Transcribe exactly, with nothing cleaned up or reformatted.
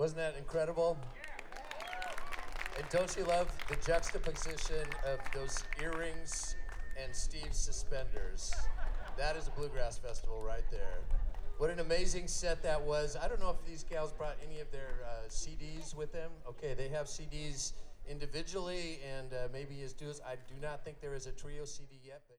Wasn't that incredible? And don't you love the juxtaposition of those earrings and Steve's suspenders? That is a bluegrass festival right there. What an amazing set that was. I don't know if these gals brought any of their uh, C Ds with them. Okay, they have C Ds individually and uh, maybe as duos. I do not think there is a trio C D yet, but